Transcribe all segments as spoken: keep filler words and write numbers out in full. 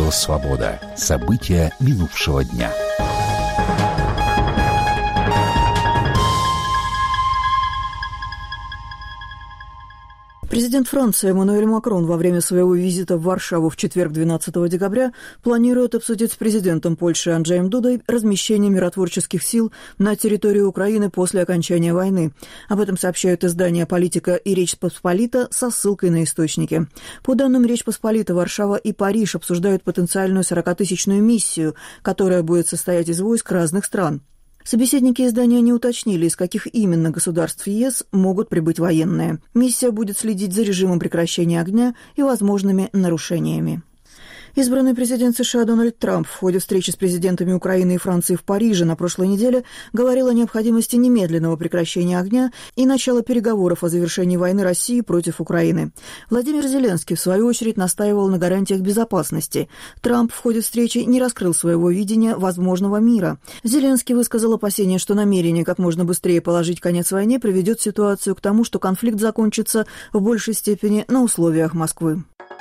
Радио «Свобода». События минувшего дня. Президент Франции Эммануэль Макрон во время своего визита в Варшаву в четверг, двенадцатого декабря, планирует обсудить с президентом Польши Анджеем Дудой размещение миротворческих сил на территории Украины после окончания войны. Об этом сообщают издания «Политика» и «Речь Посполита» со ссылкой на источники. По данным «Речь Посполита», Варшава и Париж обсуждают потенциальную сорокатысячную миссию, которая будет состоять из войск разных стран. Собеседники издания не уточнили, из каких именно государств ЕС могут прибыть военные. Миссия будет следить за режимом прекращения огня и возможными нарушениями. Избранный президент США Дональд Трамп в ходе встречи с президентами Украины и Франции в Париже на прошлой неделе говорил о необходимости немедленного прекращения огня и начала переговоров о завершении войны России против Украины. Владимир Зеленский, в свою очередь, настаивал на гарантиях безопасности. Трамп в ходе встречи не раскрыл своего видения возможного мира. Зеленский высказал опасение, что намерение как можно быстрее положить конец войне приведет ситуацию к тому, что конфликт закончится в большей степени на условиях Москвы.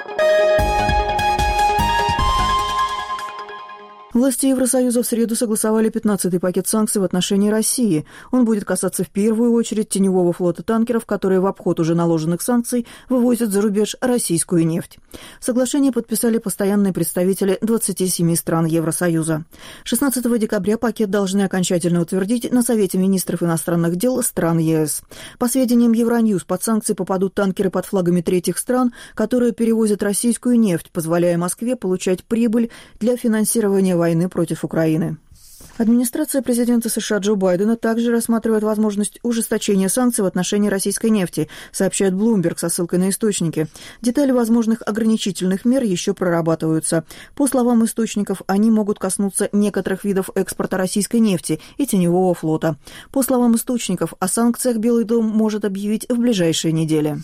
Власти Евросоюза в среду согласовали пятнадцатый пакет санкций в отношении России. Он будет касаться в первую очередь теневого флота танкеров, которые в обход уже наложенных санкций вывозят за рубеж российскую нефть. Соглашение подписали постоянные представители двадцати семи стран Евросоюза. шестнадцатого декабря пакет должны окончательно утвердить на Совете министров иностранных дел стран ЕС. По сведениям Евроньюз, под санкции попадут танкеры под флагами третьих стран, которые перевозят российскую нефть, позволяя Москве получать прибыль для финансирования войны против Украины. Администрация президента США Джо Байдена также рассматривает возможность ужесточения санкций в отношении российской нефти, сообщает Bloomberg со ссылкой на источники. Детали возможных ограничительных мер еще прорабатываются. По словам источников, они могут коснуться некоторых видов экспорта российской нефти и теневого флота. По словам источников, о санкциях Белый дом может объявить в ближайшие недели.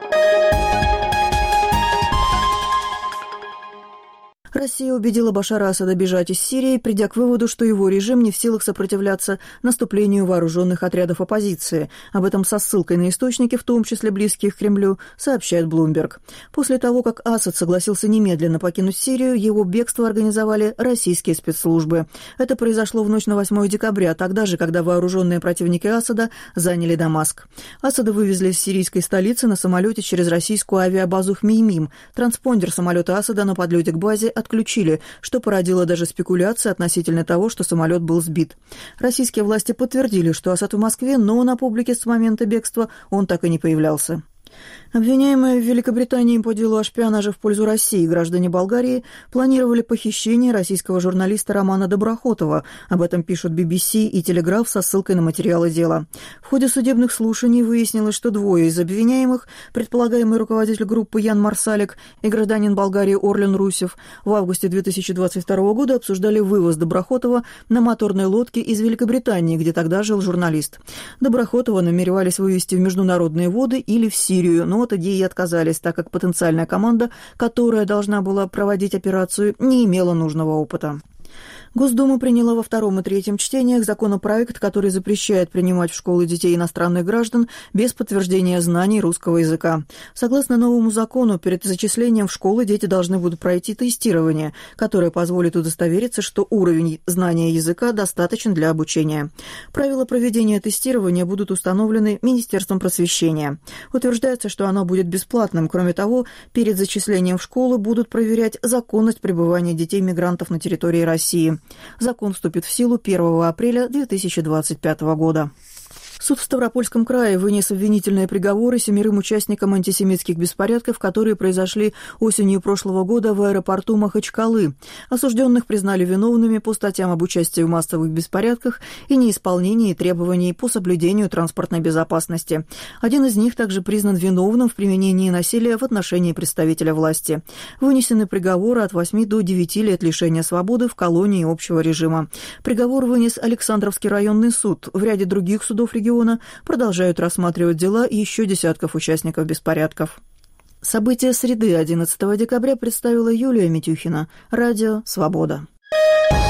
Россия убедила Башара Асада бежать из Сирии, придя к выводу, что его режим не в силах сопротивляться наступлению вооруженных отрядов оппозиции. Об этом со ссылкой на источники, в том числе близких к Кремлю, сообщает Bloomberg. После того, как Асад согласился немедленно покинуть Сирию, его бегство организовали российские спецслужбы. Это произошло в ночь на восьмое декабря, тогда же, когда вооруженные противники Асада заняли Дамаск. Асада вывезли из сирийской столицы на самолете через российскую авиабазу Хмеймим. Транспондер самолета Асада на подлете к базе отключили, что породило даже спекуляции относительно того, что самолет был сбит. Российские власти подтвердили, что Асад в Москве, но на публике с момента бегства он так и не появлялся. Обвиняемые в Великобритании по делу о шпионаже в пользу России граждане Болгарии планировали похищение российского журналиста Романа Доброхотова. Об этом пишут би би си и Телеграф со ссылкой на материалы дела. В ходе судебных слушаний выяснилось, что двое из обвиняемых, предполагаемый руководитель группы Ян Марсалик и гражданин Болгарии Орлен Русев, в августе две тысячи двадцать второго года обсуждали вывоз Доброхотова на моторной лодке из Великобритании, где тогда жил журналист. Доброхотова намеревались вывезти в международные воды или в Сирию, но от идеи отказались, так как потенциальная команда, которая должна была проводить операцию, не имела нужного опыта. Госдума приняла во втором и третьем чтениях законопроект, который запрещает принимать в школы детей иностранных граждан без подтверждения знаний русского языка. Согласно новому закону, перед зачислением в школы дети должны будут пройти тестирование, которое позволит удостовериться, что уровень знания языка достаточен для обучения. Правила проведения тестирования будут установлены Министерством просвещения. Утверждается, что оно будет бесплатным. Кроме того, перед зачислением в школы будут проверять законность пребывания детей-мигрантов на территории России. Закон вступит в силу первого апреля две тысячи двадцать пятого года. Суд в Ставропольском крае вынес обвинительные приговоры семерым участникам антисемитских беспорядков, которые произошли осенью прошлого года в аэропорту Махачкалы. Осужденных признали виновными по статьям об участии в массовых беспорядках и неисполнении требований по соблюдению транспортной безопасности. Один из них также признан виновным в применении насилия в отношении представителя власти. Вынесены приговоры от восьми до девяти лет лишения свободы в колонии общего режима. Приговор вынес Александровский районный суд. В ряде других судов региона продолжают рассматривать дела еще десятков участников беспорядков. События среды одиннадцатого декабря представила Юлия Митюхина. Радио «Свобода».